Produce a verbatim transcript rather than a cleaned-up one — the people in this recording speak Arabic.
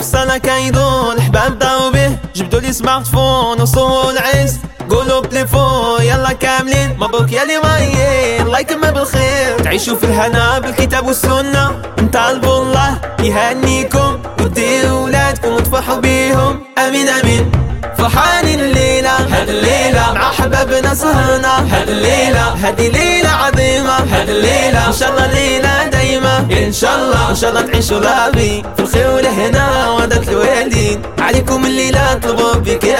صار كيدو الحباب ضاو به، جبدوا لي سمارت فون وصوروا العز، قولوا بليفون يلا كاملين مبروك يا اللي مايين، الله يتم بالخير تعيشوا في الهنا بالكتاب والسنة، نطالبوا الله يهنيكم وديروا ولادكم وتفرحوا بيهم، امين امين. فرحانين الليلة هاد الليلة مع حبابنا سهرنا، هاد الليلة هادي ليلة عظيمة، هاد الليلة ان شاء الله ليلة دايمة، ان شاء الله ان شاء الله تعيشوا رابي في الخير والهنا ودات الوالدين، عليكم الليلة طلبوا بك